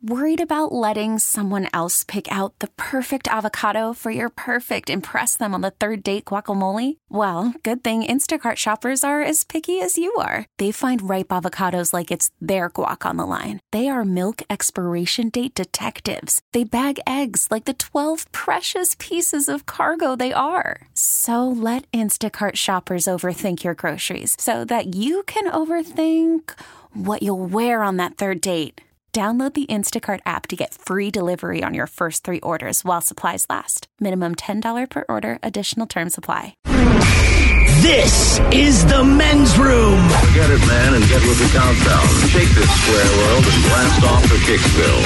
Worried about letting someone else pick out the perfect avocado for your perfect impress them on the third date guacamole? Well, good thing Instacart shoppers are as picky as you are. They find ripe avocados like it's their guac on the line. They are milk expiration date detectives. They bag eggs like the 12 precious pieces of cargo they are. So let Instacart shoppers overthink your groceries so that you can overthink what you'll wear on that third date. Download the Instacart app to get free delivery on your first 3 orders while supplies last. Minimum $10 per order. Additional terms apply. This is the men's room. Get it, man, and get with the countdown. Shake this square world and blast off the kickspill.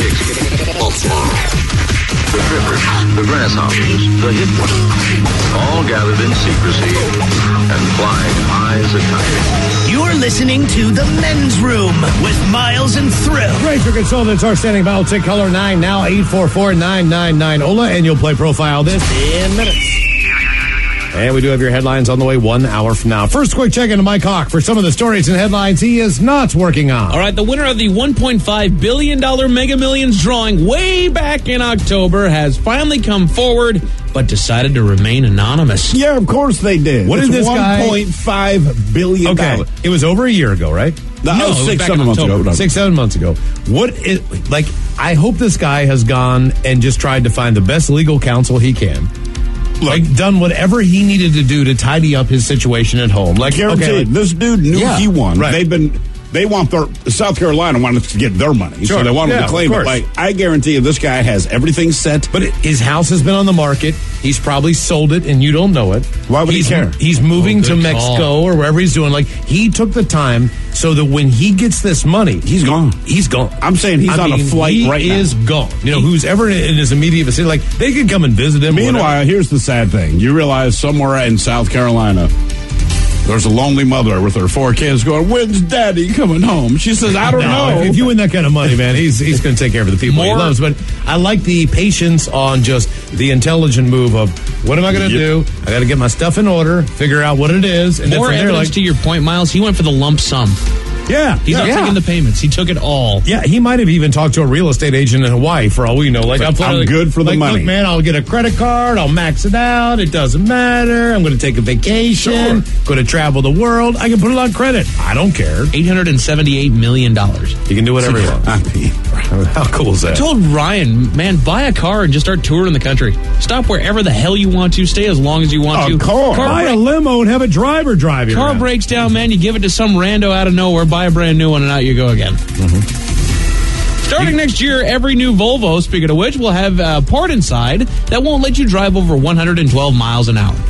The trippers, the grasshoppers, the hit ones, all gathered in secrecy and flying high as a kite. You're listening to the men's room with Miles and Thrill. Ranger Consultants are standing by. Take caller 9 now, 844-999-OLA, and you'll play Profile this in minutes. And we do have your headlines on the way 1 hour from now. First, quick check into Mike Hawk for some of the stories and headlines he is not working on. All right, the winner of the $1.5 billion Mega Millions drawing way back in October has finally come forward, but decided to remain anonymous. Yeah, of course they did. What did this guy... $1.5 billion. Okay, it was over a year ago, right? No, 6-7 months ago. 6-7 months ago. I hope this guy has gone and just tried to find the best legal counsel he can. Done whatever he needed to do to tidy up his situation at home. Guaranteed. This dude knew he won. Right. They want South Carolina wanted to get their money, so they wanted to claim it. I guarantee you, this guy has everything set. But his house has been on the market. He's probably sold it, and you don't know it. Why would he care? He's moving to Mexico or wherever he's doing. He took the time so that when he gets this money, he's gone. He's gone. I'm saying he's on a flight right now. He is gone. Who's ever in his immediate vicinity, they could come and visit him. Meanwhile, here's the sad thing: you realize somewhere in South Carolina, there's a lonely mother with her 4 kids going, "When's Daddy coming home?" She says, "I don't know." If you win that kind of money, man, he's going to take care of the people he loves. But I like the patience on just the intelligent move of, what am I going to do? I got to get my stuff in order, figure out what it is. And more evidence to your point, Miles. He went for the lump sum. Yeah. He's not taking the payments. He took it all. Yeah, he might have even talked to a real estate agent in Hawaii for all we know. I'm good for the money. Look, man, I'll get a credit card. I'll max it out. It doesn't matter. I'm going to take a vacation. Going to travel the world. I can put it on credit. I don't care. $878 million. You can do whatever you want. How cool is that? I told Ryan, man, buy a car and just start touring the country. Stop wherever the hell you want to. Stay as long as you want to. Buy a limo and have a driver drive you. Car breaks down, man. You give it to some rando out of nowhere. Buy a brand new one, and out you go again. Starting next year, every new Volvo, speaking of which, will have a part inside that won't let you drive over 112 miles an hour.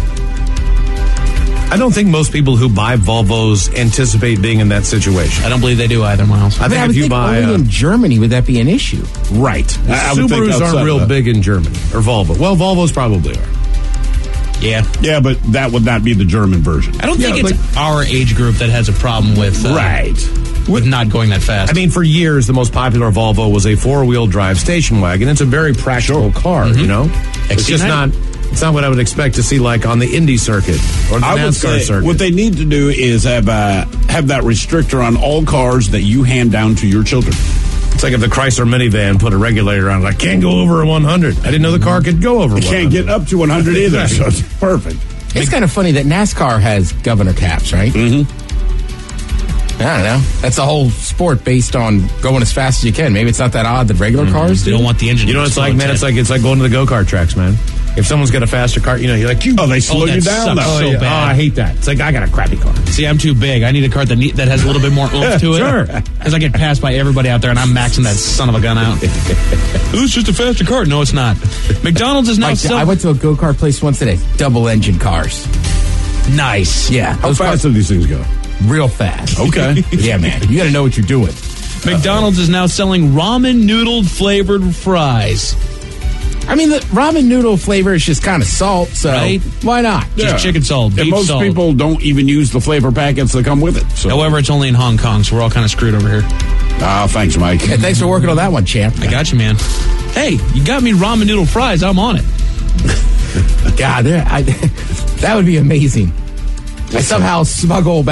I don't think most people who buy Volvos anticipate being in that situation. I don't believe they do either, Miles. I think if you buy only in Germany would that be an issue? Right. Subarus aren't real big in Germany, or Volvo. Well, Volvos probably are. Yeah, but that would not be the German version. I don't think it's our age group that has a problem with with not going that fast. I mean, for years, the most popular Volvo was a 4-wheel drive station wagon. It's a very practical car, It's just not... It's not what I would expect to see on the Indy circuit or the NASCAR circuit. What they need to do is have that restrictor on all cars that you hand down to your children. It's like if the Chrysler minivan put a regulator on it. I can't go over 100. I didn't know the car could go over 100. It can't get up to 100 either, so it's perfect. It's kind of funny that NASCAR has governor caps, right? Mm-hmm. I don't know. That's a whole sport based on going as fast as you can. Maybe it's not that odd that regular cars do. They don't want the engine. You know what it's like, man? It's like going to the go-kart tracks, man. If someone's got a faster car, you're like, they slow you down. So bad. I hate that. It's like, I got a crappy car. See, I'm too big. I need a car that has a little bit more oomph to it. Sure. Because I get passed by everybody out there, and I'm maxing that son of a gun out. It's just a faster car. No, it's not. McDonald's is now I went to a go-kart place once today. Double-engine cars. Nice. Yeah. How fast do these things go? Real fast. Okay. Yeah, man. You got to know what you're doing. McDonald's is now selling ramen noodle-flavored fries. I mean, the ramen noodle flavor is just kind of salt, so why not? Just chicken salt, beef most salt. people don't even use the flavor packets that come with it. So. However, it's only in Hong Kong, so we're all kind of screwed over here. Thanks, Mike. Hey, thanks for working on that one, champ. I got you, man. Hey, you got me ramen noodle fries. I'm on it. God, that would be amazing. I somehow smuggle back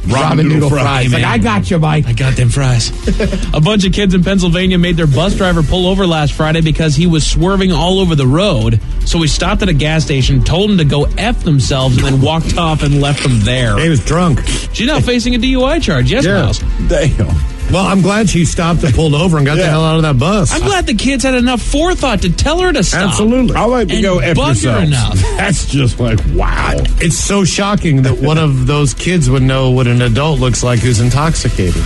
ramen noodle fries. Hey, Like, man. I got you, Mike. I got them fries. A bunch of kids in Pennsylvania made their bus driver pull over last Friday because he was swerving all over the road. So we stopped at a gas station, told him to go F themselves, and then walked off and left them there. He was drunk. She's now facing a DUI charge. Yes, Yeah. Miles. Damn. Well, I'm glad she stopped and pulled over and got the hell out of that bus. I'm glad the kids had enough forethought to tell her to stop. Absolutely. I like to And go F bug her yourself. enough. That's just like, wow. It's so shocking that one of those kids would know what an adult looks like who's intoxicated.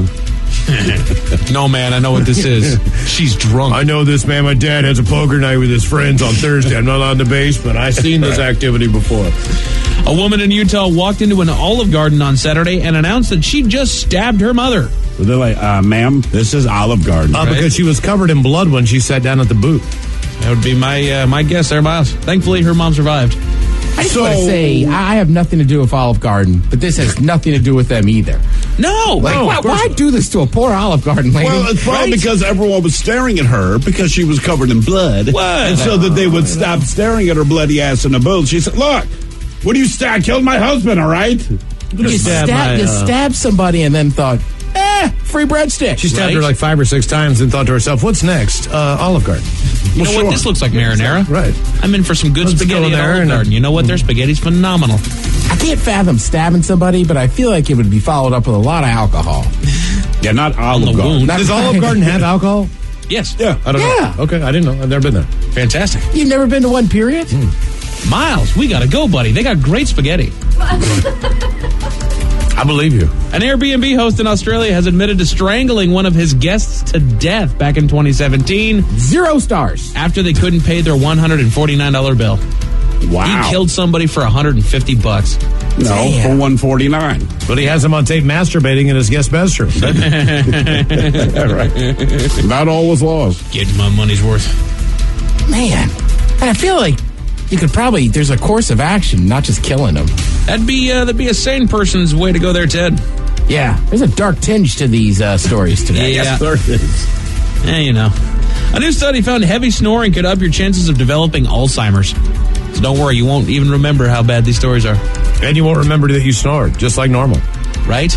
No, man, I know what this is. She's drunk. I know this, man. My dad has a poker night with his friends on Thursday. I'm not on the basement. I've seen this activity before. A woman in Utah walked into an Olive Garden on Saturday and announced that she just stabbed her mother. But they're like, ma'am, this is Olive Garden. Because she was covered in blood when she sat down at the booth. That would be my guess there, Miles. Thankfully, her mom survived. I just want to say, I have nothing to do with Olive Garden, but this has nothing to do with them either. No! Like, why do this to a poor Olive Garden lady? Well, it's probably because everyone was staring at her because she was covered in blood. What? And so that they would stop staring at her bloody ass in the booth. She said, look, what do you say? I killed my husband, all right? you stabbed somebody and then thought, free breadstick. She stabbed her like 5 or 6 times and thought to herself, what's next? Olive Garden. You know what? This looks like marinara. Right. I'm in for some good Let's go spaghetti at there Olive and- Garden. You know what? Their spaghetti's phenomenal. I can't fathom stabbing somebody, but I feel like it would be followed up with a lot of alcohol. Yeah, not On Olive the Garden. wound. Does Olive Garden have alcohol? Yes. Yeah. I don't Yeah. know. Okay, I didn't know. I've never been there. Fantastic. You've never been to one, period? Miles, we gotta go, buddy. They got great spaghetti. I believe you. An Airbnb host in Australia has admitted to strangling one of his guests to death back in 2017 0 stars. after they couldn't pay their $149 bill. Wow. He killed somebody for $150. No, Damn. for 149. But he has him on tape masturbating in his guest bedroom. Right. Not all was lost. Getting my money's worth. Man. And I feel like you could probably, there's a course of action, not just killing them. That'd be a sane person's way to go there, Ted. Yeah. There's a dark tinge to these stories today. Yeah. There it is. You know. A new study found heavy snoring could up your chances of developing Alzheimer's. So don't worry, you won't even remember how bad these stories are. And you won't remember that you snored, just like normal. Right?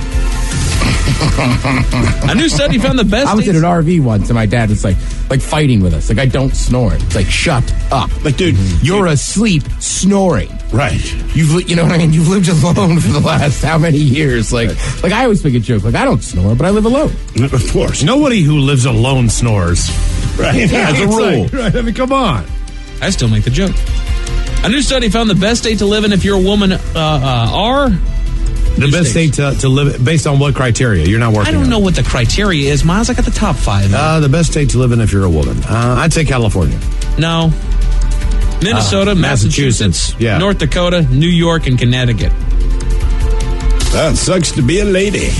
A new study found the best... I was in an RV once, and my dad was like fighting with us. Like, I don't snore. It's like, shut up. Like, dude, You're asleep snoring. right. You know what I mean? You've lived alone for the last how many years? Like I always make a joke. Like, I don't snore, but I live alone. Of course. Nobody who lives alone snores. Right. Yeah, it's a It's rule. like, right, I mean, come on. I still make the joke. A new study found the best state to live in if you're a woman are... The best state to live, based on what criteria? You're not working I don't on know what the criteria is, Miles. I got the top 5. The best state to live in if you're a woman. I'd say California. No. Minnesota, Massachusetts, yeah. North Dakota, New York, and Connecticut. That sucks to be a lady.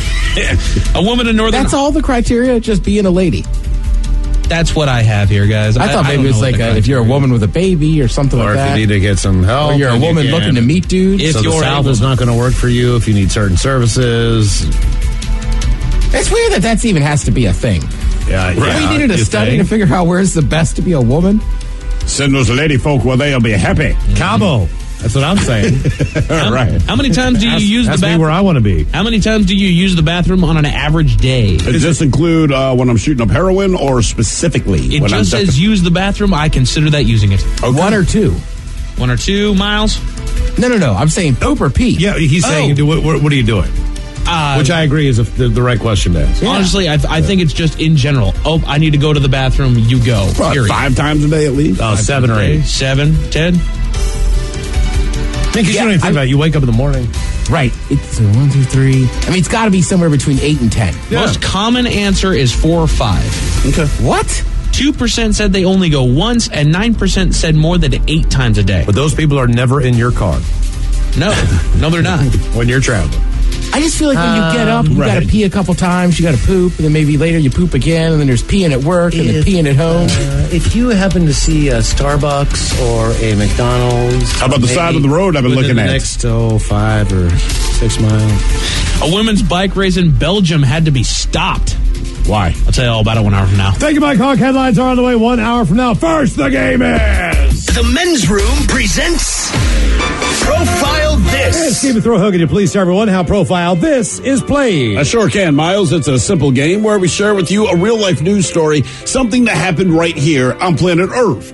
A woman in Northern... That's all the criteria, just being a lady. That's what I have here, guys. I thought maybe don't it was know what like the if you're a criteria woman with a baby or something Or like if that. you need to get some help. Or you're a then you woman can. looking to meet dudes. If So the you're South able- is not going to work for you if you need certain services. It's weird that that's even has to be a thing. Yeah, We needed a you study think? to figure out where's the best to be a woman. Send those lady folk where they'll be happy. Cabo. That's what I'm saying. Right. How many times do you use the That's me where bathroom? I want to be. How many times do you use the bathroom on an average day? Does this include when I'm shooting up heroin or specifically It when just I'm says use the bathroom. I consider that using it. One or two. 1 or 2 miles. No. I'm saying poop or pee. Yeah, he's saying, what are you doing? Which I agree is the right question to ask. Honestly, I think it's just in general. Oh, I need to go to the bathroom. You go. What, Period. 5 times a day at least? 7 or 8. 7, 10. Because you don't even think about it. You wake up in the morning. Right. It's 1, 2, 3. I mean, it's got to be somewhere between 8 and 10. Most common answer is 4 or 5. Okay. What? 2% said they only go once, and 9% said more than 8 times a day. But those people are never in your car No, they're not. when you're traveling. I just feel like when you get up, you got to pee a couple times, you got to poop, and then maybe later you poop again, and then there's peeing at work, and then peeing at home. If you happen to see a Starbucks or a McDonald's... How about the side of the road I've been within looking the at? next 5 or 6 miles. A women's bike race in Belgium had to be stopped. Why? I'll tell you all about it 1 hour from now. Thank you, Mike Hawk. Headlines are on the way 1 hour from now. First, the game is... The Men's Room presents Profile This. this. Stephen Throwhook, can you please tell everyone how Profile This is played? I sure can, Miles. It's a simple game where we share with you a real-life news story, something that happened right here on planet Earth.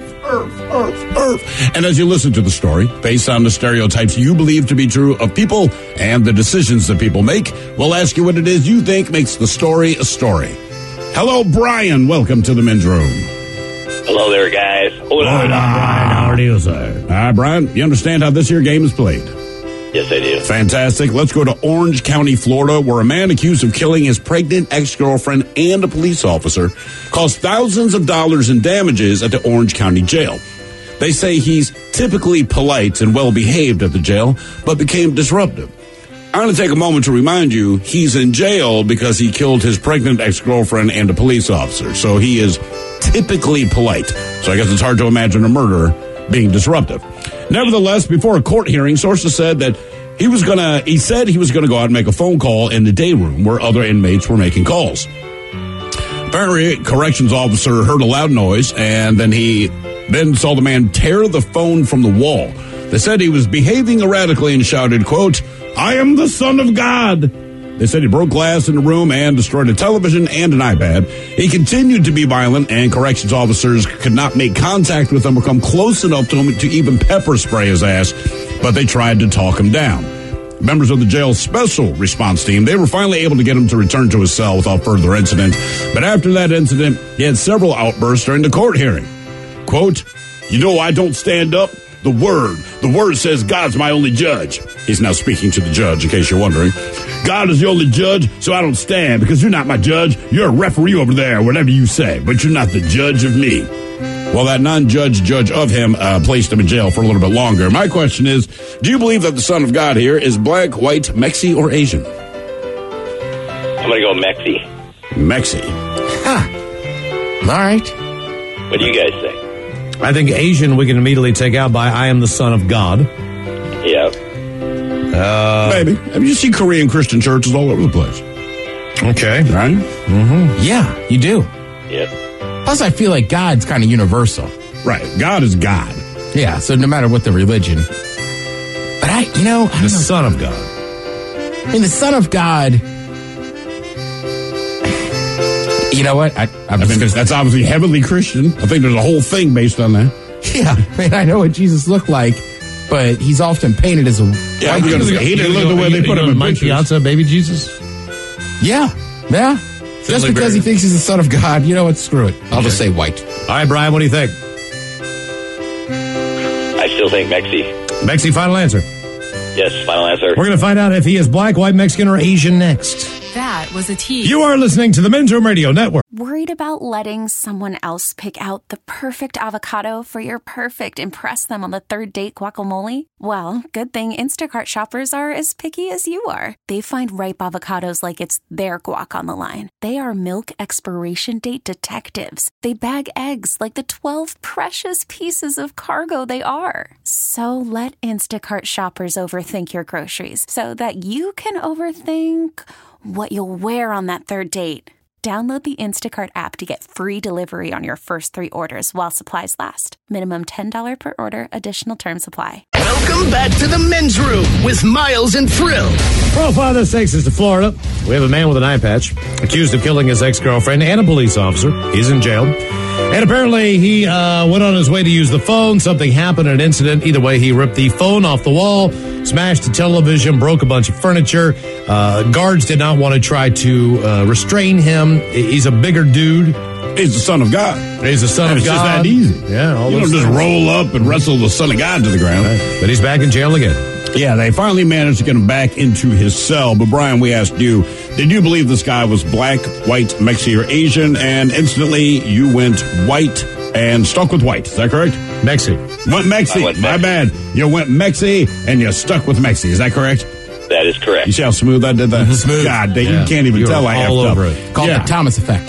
Earth. And as you listen to the story, based on the stereotypes you believe to be true of people and the decisions that people make, we'll ask you what it is you think makes the story a story. Hello, Brian. Welcome to the men's room. Hello there, guys. Brian, how are you, sir? All right, Brian, you understand how this here game is played? Yes, I do. Fantastic. Let's go to Orange County, Florida, where a man accused of killing his pregnant ex-girlfriend and a police officer caused thousands of dollars in damages at the Orange County Jail. They say he's typically polite and well-behaved at the jail, but became disruptive. I'm going to take a moment to remind you he's in jail because he killed his pregnant ex-girlfriend and a police officer. So he is typically polite. So I guess it's hard to imagine a murderer being disruptive. Nevertheless, before a court hearing, sources said that he said he was going to go out and make a phone call in the day room where other inmates were making calls. Apparently, a corrections officer heard a loud noise, and then saw the man tear the phone from the wall. They said he was behaving erratically and shouted, quote, "I am the Son of God." They said he broke glass in the room and destroyed a television and an iPad. He continued to be violent, and corrections officers could not make contact with him or come close enough to him to even pepper spray his ass, but they tried to talk him down. Members of the jail's special response team, they were finally able to get him to return to his cell without further incident. But after that incident, he had several outbursts during the court hearing. Quote, "You know, I don't stand up. The word says God's my only judge." He's now speaking to the judge, in case you're wondering. "God is the only judge, so I don't stand because you're not my judge. You're a referee over there, whatever you say, but you're not the judge of me." Well, that non-judge judge of him placed him in jail for a little bit longer. My question is, do you believe that the Son of God here is black, white, Mexi, or Asian? I'm going to go Mexi. Mexi. All right. What do you guys say? I think Asian we can immediately take out by "I am the Son of God." Yeah. Maybe. I mean, you see Korean Christian churches all over the place. Okay. Right? Yeah, you do. Yep. Plus, I feel like God's kind of universal. Right. God is God. Yeah, so no matter what the religion. But I don't know. The Son of God. I mean, the Son of God. You know what? I mean, that's obviously heavily Christian. I think there's a whole thing based on that. Yeah, I mean, I know what Jesus looked like, but he's often painted as a white Jesus. He didn't look the way they put him in Mike pictures. Piazza, baby Jesus. Yeah. Just because he thinks he's the Son of God, you know what? Screw it. I'll just say white. All right, Brian, what do you think? I still think Mexi. Mexi, final answer. Yes, final answer. We're going to find out if he is black, white, Mexican, or Asian next. That was a tease. You are listening to the Men's Room Radio Network. Worried about letting someone else pick out the perfect avocado for your perfect impress them on the third date guacamole? Well, good thing Instacart shoppers are as picky as you are. They find ripe avocados like it's their guac on the line. They are milk expiration date detectives. They bag eggs like the 12 precious pieces of cargo they are. So let Instacart shoppers overthink your groceries so that you can overthink what you'll wear on that third date. Download the Instacart app to get free delivery on your first 3 orders while supplies last. Minimum $10 per order. Additional terms apply. Welcome back to the Men's Room with Miles and Thrill. Profile this takes us to Florida. We have a man with an eye patch accused of killing his ex-girlfriend and a police officer. He's in jail. And apparently he went on his way to use the phone. Something happened, an incident. Either way, he ripped the phone off the wall, smashed the television, broke a bunch of furniture. Guards did not want to try to restrain him. He's a bigger dude. He's the Son of God. He's the Son of It's God. just that easy. Yeah, You don't just roll up and wrestle the Son of God to the ground. But he's back in jail again. Yeah, they finally managed to get him back into his cell. But Brian, we asked you, did you believe this guy was black, white, Mexi, or Asian? And instantly you went white and stuck with white. Is that correct? Mexi. Went Mexi. My bad. You went Mexi and you stuck with Mexi. Is that correct? That is correct. You see how smooth I did that? Smooth. God, you can't even tell I all effed over up. it. Called the Thomas effect.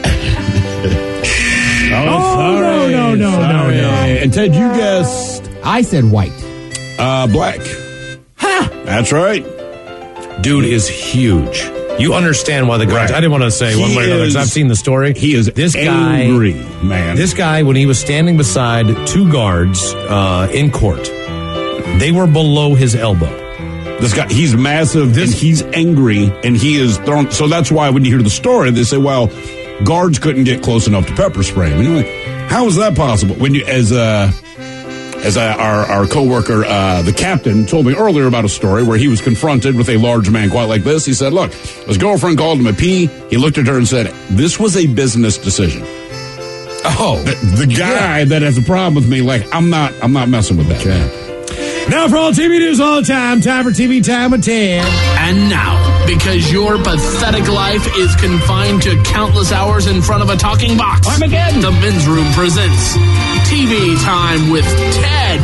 Sorry. No. And Ted, you guessed I said white. black. That's right. Dude is huge. You understand why the guards... Right. I didn't want to say one way or another because I've seen the story. He is this angry, guy, man. This guy, when he was standing beside 2 guards in court, They were below his elbow. This guy, he's massive, and he's angry, and he is thrown. So that's why when you hear the story, they say, well, guards couldn't get close enough to pepper spray him. And you're like, how is that possible? When you, our coworker, the captain, told me earlier about a story where he was confronted with a large man quite like this. He said, look, his girlfriend called him a P. He looked at her and said, this was a business decision. Oh, The guy that has a problem with me, like, I'm not messing with that. Okay. Now for all TV news all the time for TV Time with 10. And now, because your pathetic life is confined to countless hours in front of a talking box, Armageddon. The Men's Room presents TV Time with Ted.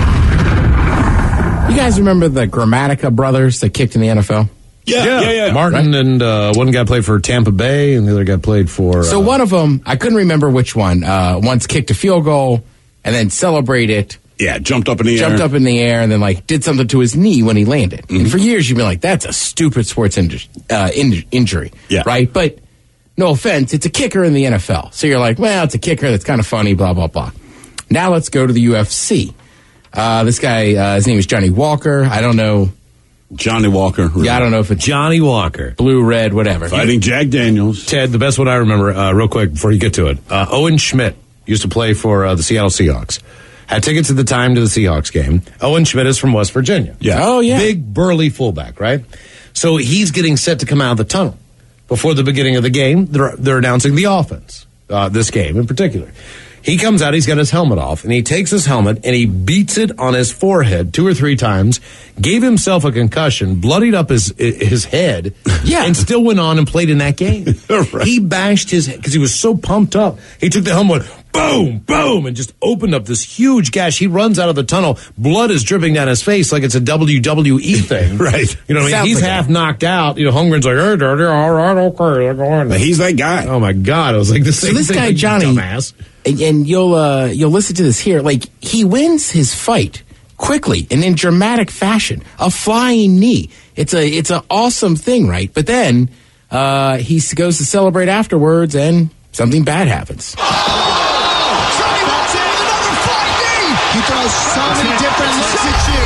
You guys remember the Grammatica brothers that kicked in the NFL? Yeah. Martin and one guy played for Tampa Bay, and the other guy played for... So one of them, I couldn't remember which one, once kicked a field goal and then celebrated. Yeah, jumped up in the air and then did something to his knee when he landed. Mm-hmm. And for years you've been like, that's a stupid sports injury. Yeah. Right? But no offense, it's a kicker in the NFL. So you're like, well, it's a kicker that's kind of funny, blah, blah, blah. Now let's go to the UFC. This guy, his name is Johnny Walker. I don't know. Johnny Walker. Really. Yeah, I don't know if it's Johnny Walker. blue, red, whatever. Fighting Jack Daniels. Ted, the best one I remember, real quick before you get to it. Owen Schmidt used to play for the Seattle Seahawks. Had tickets at the time to the Seahawks game. Owen Schmidt is from West Virginia. Yeah. Oh, yeah. Big, burly fullback, right? So he's getting set to come out of the tunnel. Before the beginning of the game, they're announcing the offense, this game in particular. He comes out, he's got his helmet off, and he takes his helmet and he beats it on his forehead 2 or 3 times, gave himself a concussion, bloodied up his head, and still went on and played in that game. Right. He bashed his head because he was so pumped up. He took the helmet, boom, boom, and just opened up this huge gash. He runs out of the tunnel. Blood is dripping down his face like it's a WWE thing. Right. You know what I mean? He's half knocked out. You know, Holmgren's like, hey, dirty, all right, okay. He's that guy. Oh, my God. I was like, So this guy, Johnny, dumbass. and you'll listen to this here. Like, he wins his fight quickly and in dramatic fashion. A flying knee. It's an awesome thing, right? But then he goes to celebrate afterwards, and something bad happens. Johnny walks in with another flying knee. He throws so many different looks at you.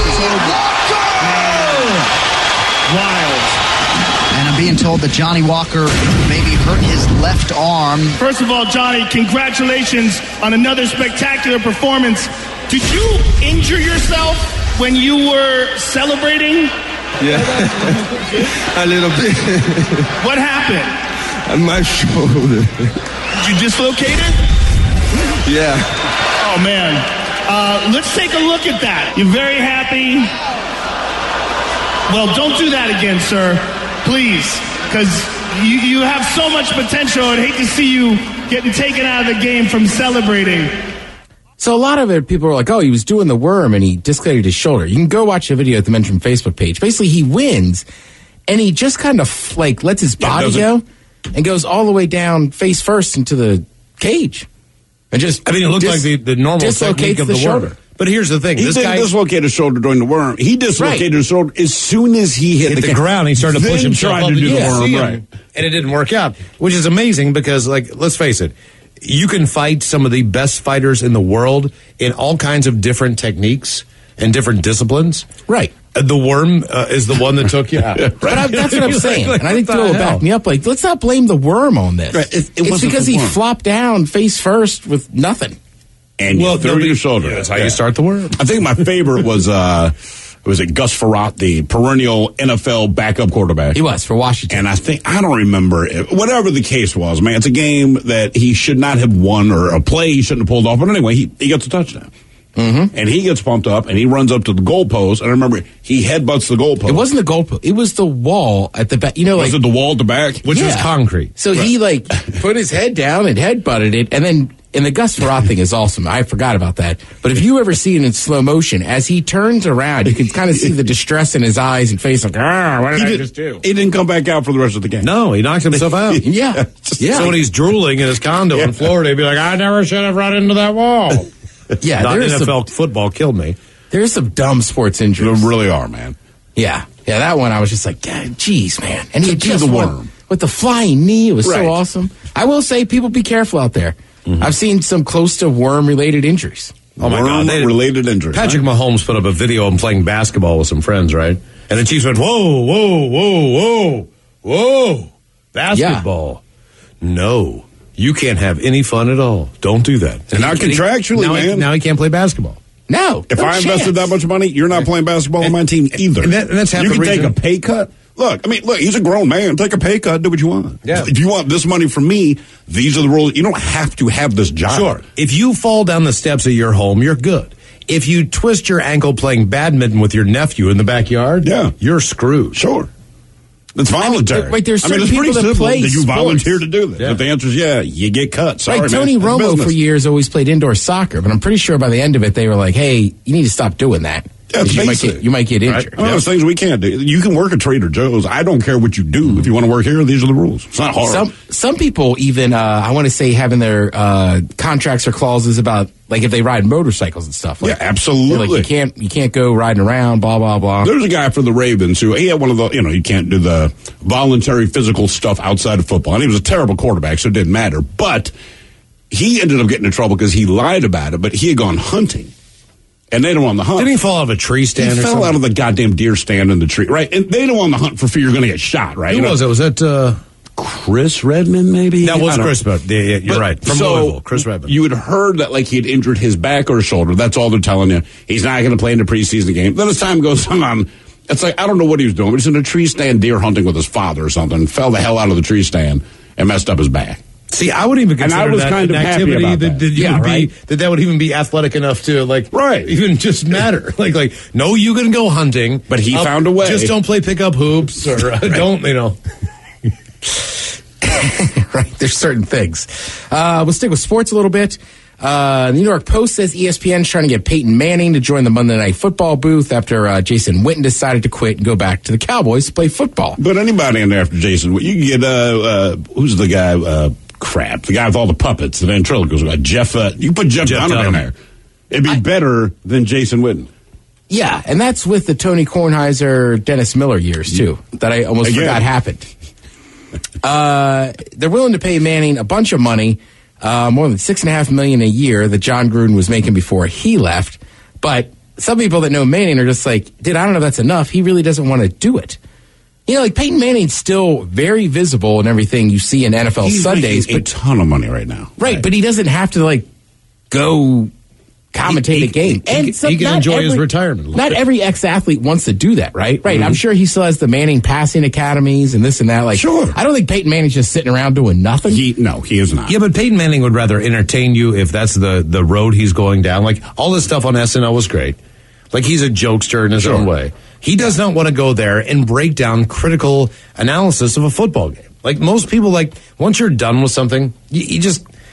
Wild. And I'm being told that Johnny Walker maybe hurt his left arm. First of all, Johnny, congratulations on another spectacular performance. Did you injure yourself when you were celebrating? Yeah, a little bit. What happened? On my shoulder. Did you dislocate it? Yeah. Oh, man. Let's take a look at that. You're very happy. Well, don't do that again, sir. Please. Because you have so much potential. I'd hate to see you getting taken out of the game from celebrating. So a lot of it, people are like, oh, he was doing the worm and he dislocated his shoulder. You can go watch a video at the Men's Room Facebook page. Basically, he wins, and he just kind of lets his body go and goes all the way down face first into the cage. And just I mean, it looked like the normal technique of the shoulder. worm. But here's the thing. He didn't dislocate his shoulder during the worm. He dislocated his shoulder as soon as he hit the ground. He started to push himself tried up to do the worm, right. And it didn't work out, which is amazing because, let's face it, you can fight some of the best fighters in the world in all kinds of different techniques and different disciplines. Right. The worm is the one that took you out. But that's what I'm saying. And I think Phil will back me up. Like, let's not blame the worm on this. Right. It's because he flopped down face first with nothing. And you threw your shoulder. Yeah, that's how you start the worm. I think my favorite was Gus Frerotte, the perennial NFL backup quarterback. He was for Washington. And I don't remember whatever the case was, man. It's a game that he should not have won or a play he shouldn't have pulled off. But anyway, he gets a touchdown. Mm-hmm. And he gets pumped up and he runs up to the goalpost. And I remember he headbutts the goalpost. It wasn't the goalpost. It was the wall at the back. You know, was it the wall at the back? Which was concrete. So he put his head down and headbutted it, and then. And the Gus Frerotte thing is awesome. I forgot about that. But if you ever see it in slow motion, as he turns around, you can kind of see the distress in his eyes and face, like, what did I just do? He didn't come back out for the rest of the game. No, he knocked himself out. Yeah. So when he's drooling in his condo in Florida, he'd be like, I never should have run into that wall. Yeah, NFL football killed me. There's some dumb sports injuries. There really are, man. Yeah. Yeah, that one I was just like, geez, man. And he just the worm. With the flying knee, it was so awesome. I will say, people be careful out there. Mm-hmm. I've seen some close to worm-related injuries. Oh, my God. Worm-related injury. Patrick Mahomes put up a video of him playing basketball with some friends, right? And the Chiefs went, whoa, whoa, whoa, whoa, whoa. Basketball. Yeah. No. You can't have any fun at all. Don't do that. And now contractually, man. Now he can't play basketball. No. If I invested that much money, you're not playing basketball on my team either. And that's half you the can reason. take a pay cut. Look, he's a grown man. Take a pay cut. Do what you want. Yeah. If you want this money from me, these are the rules. You don't have to have this job. Sure. If you fall down the steps of your home, you're good. If you twist your ankle playing badminton with your nephew in the backyard, you're screwed. Sure. It's voluntary. Wait, there's certain it's pretty people that simple. play Do you sports. volunteer to do this? Yeah. If the answer is you get cut. Sorry, like Tony man. Romo for years always played indoor soccer, but I'm pretty sure by the end of it they were like, "Hey, you need to stop doing that. Yeah, you might get injured." Right? One of those things we can't do. You can work at Trader Joe's. I don't care what you do. If you want to work here, these are the rules. It's not hard. Some people even, I want to say, having their contracts or clauses about like if they ride motorcycles and stuff. Like, yeah, absolutely. Like you can't go riding around. Blah blah blah. There's a guy for the Ravens who he had one of the you can't do the voluntary physical stuff outside of football, and he was a terrible quarterback, so it didn't matter. But he ended up getting in trouble because he lied about it. But he had gone hunting. And they don't want the hunt. Didn't he fall out of a tree stand he or fell something? out of the goddamn deer stand in the tree, right? And they don't want the hunt for fear you're going to get shot, right? Who was it? Was that Chris Redmond, maybe? That was Chris Redmond. Yeah, you're right. From Louisville, Chris Redmond. You had heard that like he had injured his back or shoulder. That's all they're telling you. He's not going to play in the preseason game. Then as time goes on, it's like, I don't know what he was doing, but he's in a tree stand deer hunting with his father or something, fell the hell out of the tree stand and messed up his back. See, I would even consider and I was that kind an of activity happy about that would even be athletic enough to even just matter. like no, you can go hunting, but he found a way. Just don't play pickup hoops or don't Right, there's certain things. We'll stick with sports a little bit. The New York Post says ESPN's trying to get Peyton Manning to join the Monday Night Football booth after Jason Witten decided to quit and go back to the Cowboys to play football. But anybody in there after Jason, you can get who's the guy? The guy with all the puppets, the ventriloquist guy, Jeff. You put Jeff Dunham in there, it'd be better than Jason Witten. Yeah, and that's with the Tony Kornheiser, Dennis Miller years too. That I almost forgot happened. They're willing to pay Manning a bunch of money. More than $6.5 million a year that John Gruden was making before he left. But some people that know Manning are just like, dude, I don't know if that's enough. He really doesn't want to do it. Like Peyton Manning's still very visible in everything you see in NFL Sundays. But a ton of money right now. Right, but he doesn't have to go commentate a game. He can enjoy his retirement. Not every ex-athlete wants to do that, right? Right. Mm-hmm. I'm sure he still has the Manning passing academies and this and that. Sure. I don't think Peyton Manning's just sitting around doing nothing. He is not. Yeah, but Peyton Manning would rather entertain you if that's the road he's going down. Like, all this stuff on SNL was great. Like, he's a jokester in his own way. He does not want to go there and break down critical analysis of a football game. Like, most people, once you're done with something, you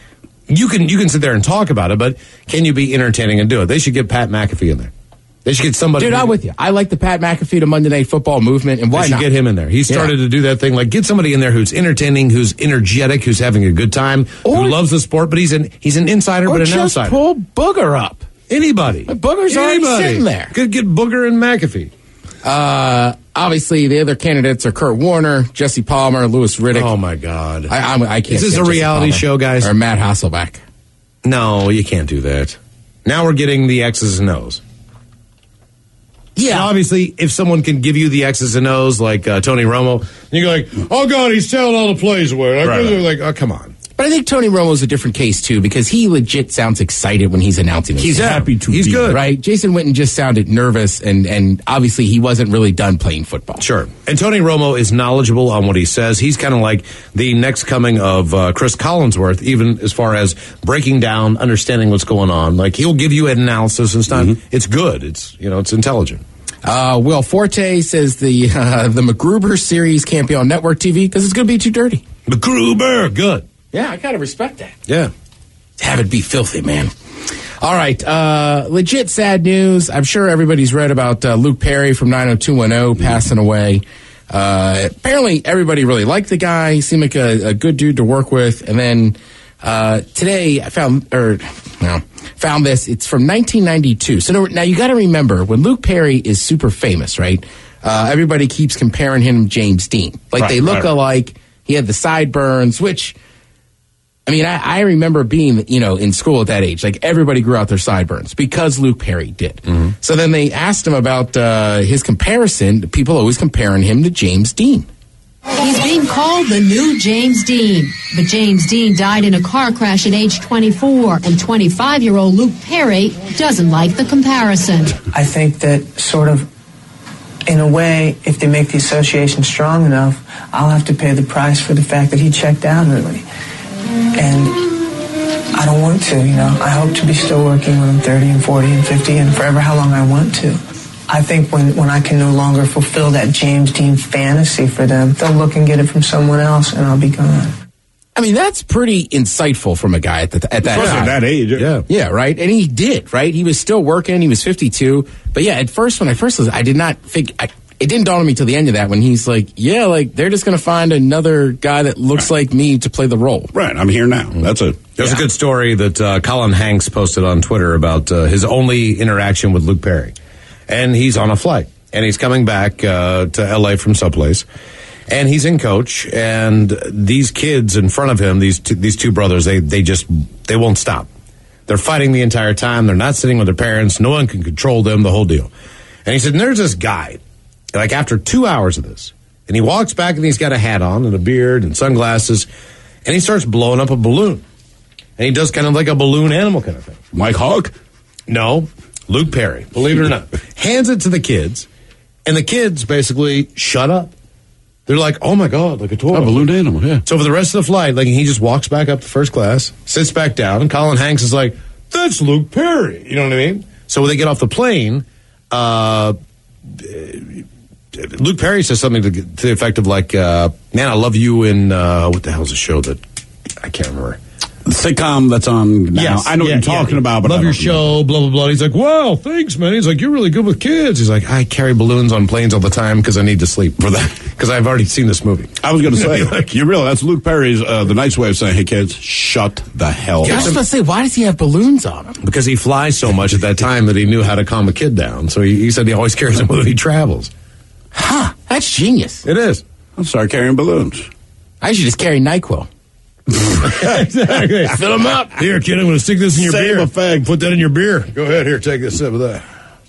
can sit there and talk about it, but can you be entertaining and do it? They should get Pat McAfee in there. They should get somebody. Dude, I'm with you. I like the Pat McAfee to Monday Night Football movement, and why not? Get him in there. He started to do that thing. Like, get somebody in there who's entertaining, who's energetic, who's having a good time, who loves the sport, but he's an insider, but an outsider. Pull Booger up. Anybody. Booger's already sitting there. Could get Booger and McAfee. Obviously, the other candidates are Kurt Warner, Jesse Palmer, Louis Riddick. Oh, my God. I can't. Is this a reality show, guys? Or Matt Hasselbeck. No, you can't do that. Now we're getting the X's and O's. Yeah. Now, obviously, if someone can give you the X's and O's like Tony Romo, you go like, oh, God, he's telling all the plays away. Like, oh, come on. But I think Tony Romo's a different case, too, because he legit sounds excited when he's announcing it. He's happy to be. He's good. Right? Jason Witten just sounded nervous, and obviously he wasn't really done playing football. Sure. And Tony Romo is knowledgeable on what he says. He's kind of like the next coming of Chris Collinsworth, even as far as breaking down, understanding what's going on. Like, he'll give you an analysis and stuff. Mm-hmm. It's good. It's intelligent. Will Forte says the MacGruber series can't be on network TV because it's going to be too dirty. MacGruber, good. Yeah, I kind of respect that. Yeah. Have it be filthy, man. All right. Legit sad news. I'm sure everybody's read about Luke Perry from 90210 passing away. Apparently, everybody really liked the guy. He seemed like a good dude to work with. And then today, I found this. It's from 1992. So now you got to remember, when Luke Perry is super famous, right? Everybody keeps comparing him to James Dean. They look alike. He had the sideburns, which I mean, I remember being, in school at that age. Like, everybody grew out their sideburns because Luke Perry did. Mm-hmm. So then they asked him about his comparison. People always comparing him to James Dean. He's being called the new James Dean. But James Dean died in a car crash at age 24. And 25-year-old Luke Perry doesn't like the comparison. I think that sort of, in a way, if they make the association strong enough, I'll have to pay the price for the fact that he checked out early. And I don't want to, I hope to be still working when I'm 30 and 40 and 50 and forever how long I want to. I think when I can no longer fulfill that James Dean fantasy for them, they'll look and get it from someone else and I'll be gone. I mean, that's pretty insightful from a guy at that time. At that age. Yeah. Yeah, right? And he did, right? He was still working. He was 52. But yeah, at first, when I first listened, I did not think... It didn't dawn on me till the end of that when he's like, they're just going to find another guy that looks like me to play the role. Right, I'm here now. There's a good story that Colin Hanks posted on Twitter about his only interaction with Luke Perry. And he's on a flight, and he's coming back to L.A. from someplace, and he's in coach, and these kids in front of him, these two brothers, they won't stop. They're fighting the entire time. They're not sitting with their parents. No one can control them, the whole deal. And he said, and there's this guy, like after 2 hours of this, and he walks back and he's got a hat on and a beard and sunglasses, and he starts blowing up a balloon. And he does kind of like a balloon animal kind of thing. Mike Hawk? No, Luke Perry, believe it or not. Hands it to the kids, and the kids basically shut up. They're like, oh my God, like a toy. A balloon animal, yeah. So for the rest of the flight, like he just walks back up to first class, sits back down, and Colin Hanks is like, that's Luke Perry. You know what I mean? So when they get off the plane, Luke Perry says something to the effect of like, man, I love you in, what the hell's the show that, I can't remember. The sitcom that's on now. Yes, I know what you're talking about, but love your show, blah, blah, blah. He's like, wow, thanks, man. He's like, you're really good with kids. He's like, I carry balloons on planes all the time because I need to sleep for that, because I've already seen this movie. I was going to say, that's Luke Perry's, the nice way of saying, hey, kids, shut the hell up. I was going to say, why does he have balloons on him? Because he flies so much at that time that he knew how to calm a kid down. So he said he always carries them when he travels. Huh, that's genius. It is. I'll start carrying balloons. I should just carry NyQuil. Exactly. Fill them up. Here, kid, I'm going to stick this in your beer. Effect. Put that in your beer. Go ahead. Here, take a sip of that.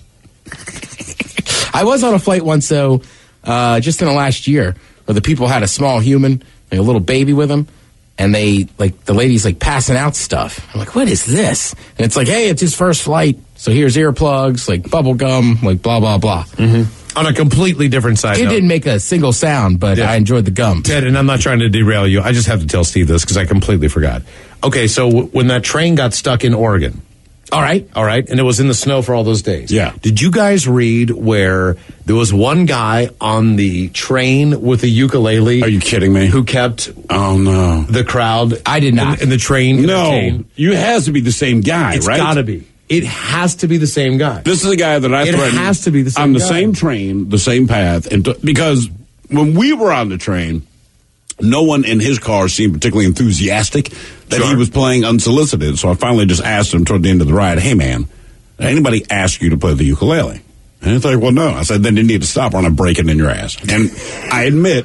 I was on a flight once, though, just in the last year, where the people had a small human, like a little baby with them, and the lady's like passing out stuff. I'm like, what is this? And it's like, hey, it's his first flight, so here's earplugs, like bubble gum, like blah, blah, blah. Mm-hmm. On a completely different side It note. didn't make a single sound, but I enjoyed the gum. Ted, and I'm not trying to derail you. I just have to tell Steve this because I completely forgot. Okay, so when that train got stuck in Oregon. All right, and it was in the snow for all those days. Yeah. Did you guys read where there was one guy on the train with a ukulele? Are you kidding me? Who kept the crowd? I did not. In the train? No, you has to be the same guy, It's right? got to be. It has to be the same guy. This is the guy that I threatened. It has to be the same on the guy. same train, the same path, and because when we were on the train, no one in his car seemed particularly enthusiastic that he was playing unsolicited. So I finally just asked him toward the end of the ride, "Hey, man, did anybody ask you to play the ukulele?" And he's like, "Well, no." I said, "Then you need to stop, or I'm breaking in your ass." And I admit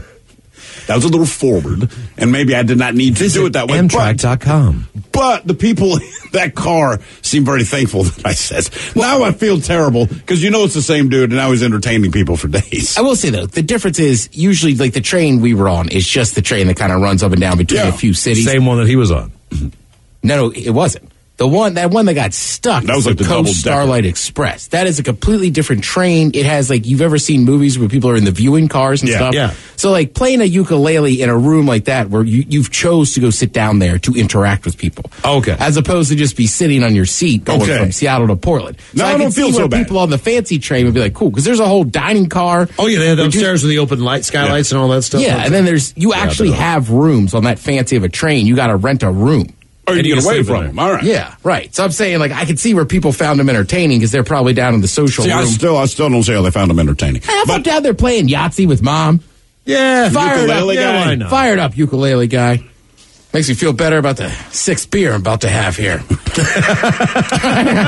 that was a little forward, and maybe I did not need to do it that way. Amtrak.com. But the people in that car seem very thankful that I said. Now I feel terrible because it's the same dude, and now he's entertaining people for days. I will say, though, the difference is usually like the train we were on is just the train that kind of runs up and down between a few cities. Same one that he was on. No, it wasn't. That one that got stuck. That was like the Coast double-decker. Starlight Express. That is a completely different train. It has you've ever seen movies where people are in the viewing cars and stuff. Yeah. So playing a ukulele in a room like that where you've chose to go sit down there to interact with people. Okay. As opposed to just be sitting on your seat going from Seattle to Portland. No, I I don't can feel see so where bad. people on the fancy train would be like, cool, because there's a whole dining car. Oh, yeah, they had upstairs with the open light skylights and all that stuff. Yeah, and then you actually have rooms on that fancy of a train. You got to rent a room. Or you get away from him. All right. Yeah, right. So I'm saying, I can see where people found him entertaining because they're probably down in the social room. I still don't see how they found him entertaining. How about down there playing Yahtzee with mom? Yeah, Fired guy. up, fired up ukulele guy. Makes me feel better about the sixth beer I'm about to have here.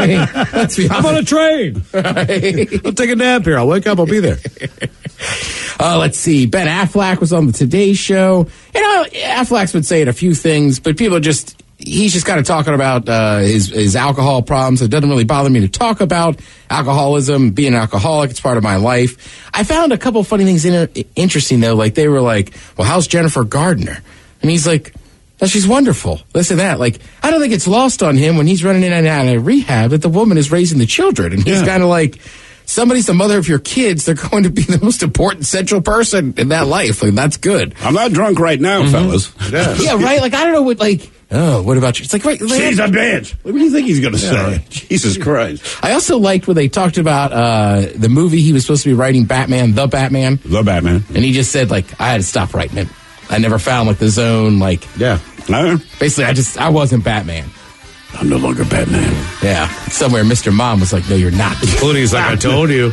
Let's be honest. I'm on a train. Right. I'll take a nap here. I'll wake up. I'll be there. Let's see. Ben Affleck was on the Today Show. You know, Affleck's been saying a few things, but he's just kind of talking about his alcohol problems. It doesn't really bother me to talk about alcoholism, being an alcoholic. It's part of my life. I found a couple funny things interesting, though. Like, they were like, well, how's Jennifer Gardner? And he's like, oh, she's wonderful. Listen to that. Like, I don't think it's lost on him when he's running in and out of rehab that the woman is raising the children. And he's kind of like, somebody's the mother of your kids. They're going to be the most important central person in that life. Like, that's good. I'm not drunk right now, fellas. Yeah, right? Like, I don't know what, like, oh, what about you? It's like, right. She's a bitch. What do you think he's going to say? Jesus Christ. I also liked when they talked about the movie he was supposed to be writing, Batman. The Batman. And he just said, like, I had to stop writing it. I never found, like, the zone, like. Yeah. Basically, I wasn't Batman. I'm no longer Batman. Yeah. Somewhere Mr. Mom was like, no, you're not. Cody's like, I told you.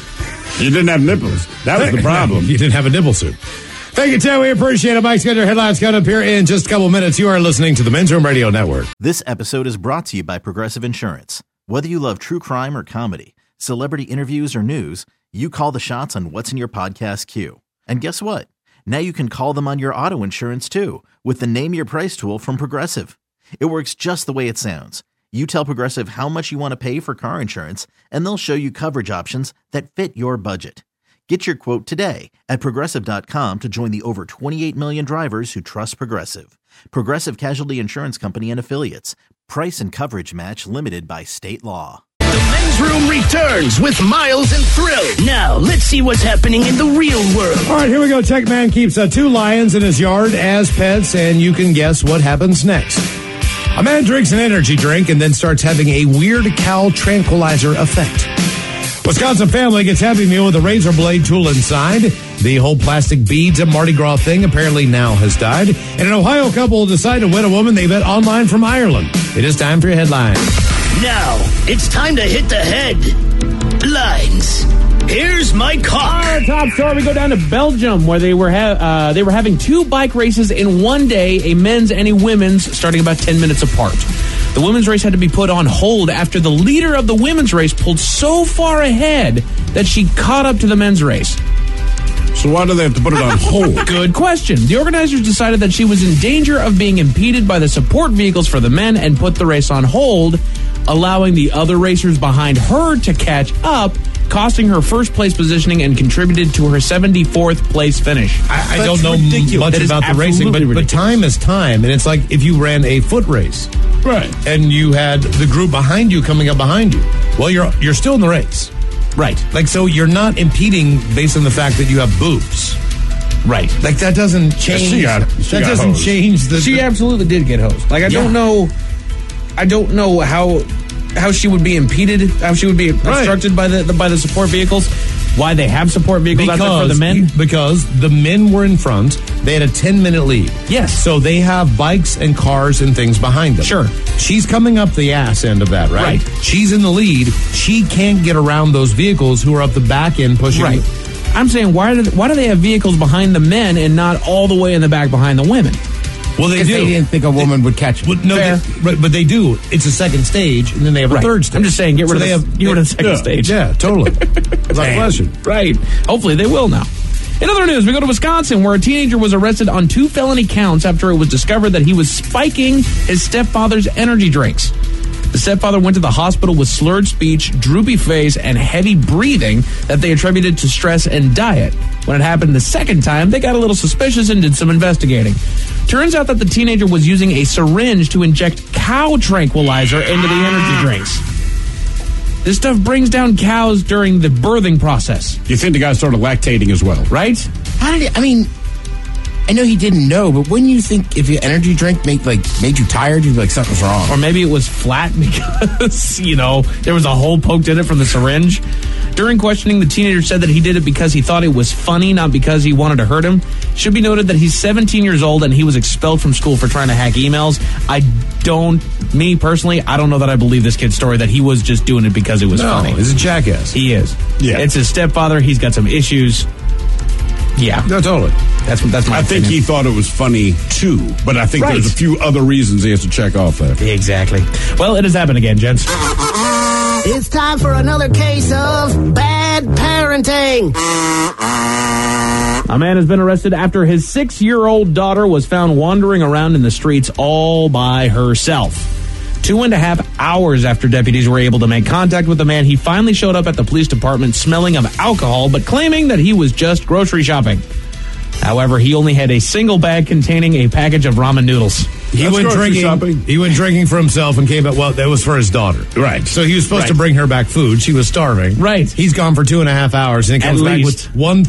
You didn't have nipples. That was the problem. You didn't have a nipple suit. Thank you, Tim. We appreciate it. Mike's got your headlines coming up here in just a couple minutes. You are listening to the Men's Room Radio Network. This episode is brought to you by Progressive Insurance. Whether you love true crime or comedy, celebrity interviews or news, you call the shots on what's in your podcast queue. And guess what? Now you can call them on your auto insurance, too, with the Name Your Price tool from Progressive. It works just the way it sounds. You tell Progressive how much you want to pay for car insurance, and they'll show you coverage options that fit your budget. Get your quote today at Progressive.com to join the over 28 million drivers who trust Progressive. Progressive Casualty Insurance Company and Affiliates. Price and coverage match limited by state law. The Men's Room returns with Miles and Thrill. Now, let's see what's happening in the real world. All right, here we go. Tech Man keeps 2 lions in his yard as pets, and you can guess what happens next. A man drinks an energy drink and then starts having a weird cow tranquilizer effect. Wisconsin family gets Happy Meal with a razor blade tool inside. The whole plastic beads and Mardi Gras thing apparently now has died. And an Ohio couple decide to win a woman they met online from Ireland. It is time for your headlines. Now, it's time to hit the headlines. Here's my car. Our top story, we go down to Belgium, where they were having 2 bike races in one day, a men's and a women's, starting about 10 minutes apart. The women's race had to be put on hold after the leader of the women's race pulled so far ahead that she caught up to the men's race. So why do they have to put it on hold? Good question. The organizers decided that she was in danger of being impeded by the support vehicles for the men and put the race on hold, allowing the other racers behind her to catch up, costing her first place positioning and contributed to her 74th place finish. I don't know much about the racing, but time is time. And it's like if you ran a foot race. Right. And you had the group behind you coming up behind you. Well, you're still in the race. Right. Like, so you're not impeding based on the fact that you have boobs. Right. Like, that doesn't change. She got change the... She absolutely did get hosed. Like, I don't know how she would be impeded, how she would be obstructed by the support vehicles. Why they have support vehicles out there for the men? Because the men were in front. They had a 10-minute lead. Yes. So they have bikes and cars and things behind them. Sure. She's coming up the ass end of that, right? She's in the lead. She can't get around those vehicles who are up the back end pushing. Right. I'm saying, why do they have vehicles behind the men and not all the way in the back behind the women? Well, they do. They didn't think a woman would catch it. Well, no, but they do. It's a second stage, and then they have a third stage. I'm just saying, get rid of the second stage. Yeah, totally. Without question. Right. Hopefully they will now. In other news, we go to Wisconsin, where a teenager was arrested on 2 felony counts after it was discovered that he was spiking his stepfather's energy drinks. The stepfather went to the hospital with slurred speech, droopy face, and heavy breathing that they attributed to stress and diet. When it happened the second time, they got a little suspicious and did some investigating. Turns out that the teenager was using a syringe to inject cow tranquilizer into the energy drinks. This stuff brings down cows during the birthing process. You think the guy started lactating as well? Right? How did it, I mean, I know he didn't know, but wouldn't you think if your energy drink made you tired, you'd be like, something's wrong? Or maybe it was flat because, there was a hole poked in it from the syringe. During questioning, the teenager said that he did it because he thought it was funny, not because he wanted to hurt him. Should be noted that he's 17 years old and he was expelled from school for trying to hack emails. I don't know that I believe this kid's story that he was just doing it because it was funny. He's a jackass. He is. Yeah. It's his stepfather. He's got some issues. Yeah. No, totally. That's my opinion. I think he thought it was funny, too. But I think there's a few other reasons he has to check off there. Exactly. Well, it has happened again, gents. It's time for another case of bad parenting. A man has been arrested after his 6-year-old daughter was found wandering around in the streets all by herself. 2.5 hours after deputies were able to make contact with the man, he finally showed up at the police department smelling of alcohol, but claiming that he was just grocery shopping. However, he only had a single bag containing a package of ramen noodles. He went drinking for himself and came back. Well, that was for his daughter. Right. So he was supposed to bring her back food. She was starving. Right. He's gone for 2.5 hours and he comes back with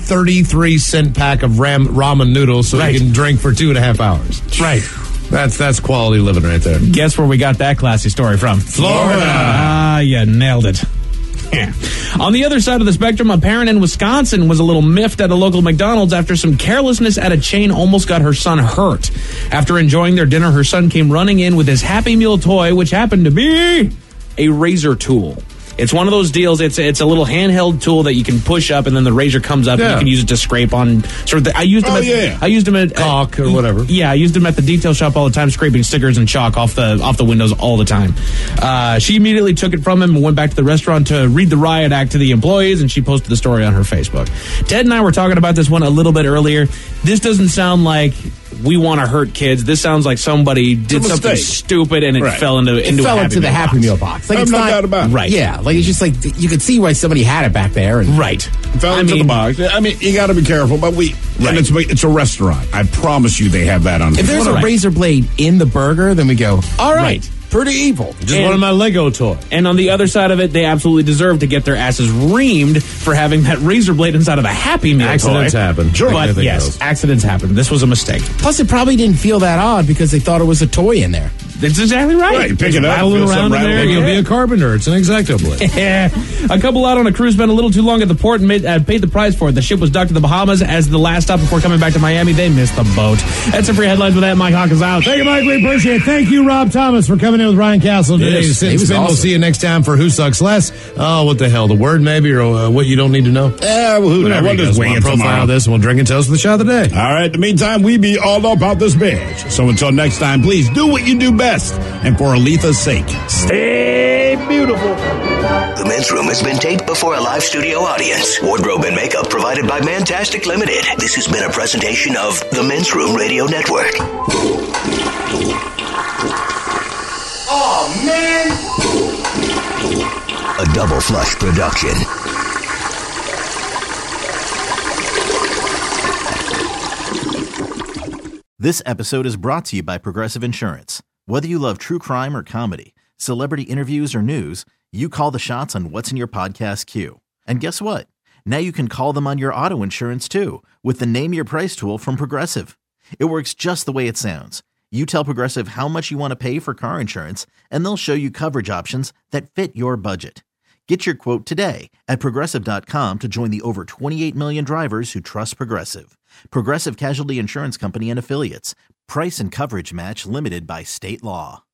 133-cent pack of ramen noodles so he can drink for 2.5 hours. Right. That's quality living right there. Guess where we got that classy story from? Florida. Ah, you nailed it. Yeah. On the other side of the spectrum, a parent in Wisconsin was a little miffed at a local McDonald's after some carelessness at a chain almost got her son hurt. After enjoying their dinner, her son came running in with his Happy Meal toy, which happened to be a razor tool. It's one of those deals. It's a little handheld tool that you can push up, and then the razor comes up, and you can use it to scrape on. I used them at caulk or whatever. Yeah, I used them at the detail shop all the time, scraping stickers and chalk off the windows all the time. She immediately took it from him and went back to the restaurant to read the riot act to the employees, and she posted the story on her Facebook. Ted and I were talking about this one a little bit earlier. This doesn't sound like we want to hurt kids. This sounds like somebody did something stupid and it fell into the Happy Meal box. Like, I'm it's not not doubt about it. right. Yeah, like it's just like you could see why somebody had it back there. And Fell into the box. I mean, you got to be careful, but and it's a restaurant. I promise you, they have that on. If there's a razor blade in the burger, then we go, all right. Pretty evil. Just one of my Lego toys. And on the other side of it, they absolutely deserve to get their asses reamed for having that razor blade inside of a Happy Meal Accidents toy. happen. Sure. But yes, accidents happen. This was a mistake. Plus, it probably didn't feel that odd because they thought it was a toy in there. That's exactly right. Pick it up. Rattling around in there. You'll be a carpenter. It's an X-Acto blade. A couple out on a cruise spent a little too long at the port and paid the price for it. The ship was docked to the Bahamas as the last stop before coming back to Miami. They missed the boat. That's it for your headlines with that. Mike Hawk is out. Thank you, Mike. We appreciate it. Thank you, Rob Thomas, for coming in with Ryan Castle today. Yes, he was awesome. We'll see you next time for Who Sucks Less. Oh, what the hell? The word maybe, or what you don't need to know? Who knows? We'll just wing it profile tomorrow. this and we'll drink and toast with the shot of the day. All right. In the meantime, we be all about this bitch. So until next time, please do what you do best. And for Aletha's sake, stay beautiful. The Men's Room has been taped before a live studio audience. Wardrobe and makeup provided by Mantastic Limited. This has been a presentation of the Men's Room Radio Network. Oh, man. A Double Flush production. This episode is brought to you by Progressive Insurance. Whether you love true crime or comedy, celebrity interviews or news, you call the shots on what's in your podcast queue. And guess what? Now you can call them on your auto insurance too with the Name Your Price tool from Progressive. It works just the way it sounds. You tell Progressive how much you want to pay for car insurance, and they'll show you coverage options that fit your budget. Get your quote today at Progressive.com to join the over 28 million drivers who trust Progressive. Progressive Casualty Insurance Company and Affiliates. Price and coverage match limited by state law.